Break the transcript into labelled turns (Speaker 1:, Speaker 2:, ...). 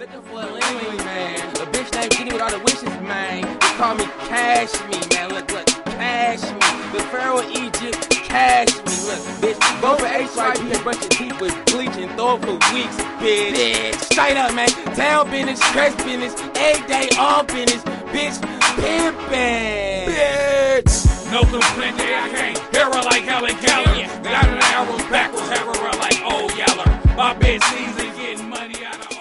Speaker 1: Looking for a Lily, man. A bitch named Jenny with all the wishes, man. They call me Cash Me, man. Look, Cash Me. The Pharaoh of Egypt, Cash Me. Look, bitch, go for HYP and brush your teeth with bleach and throw it for weeks, bitch. Straight up, man. Town business, stress business, every day, all business, bitch. Pimpin', bitch.
Speaker 2: No complaint, I can't hear her like Helen Keller. Got an arrows backwards, have her like old Yeller. My bitch season getting money out of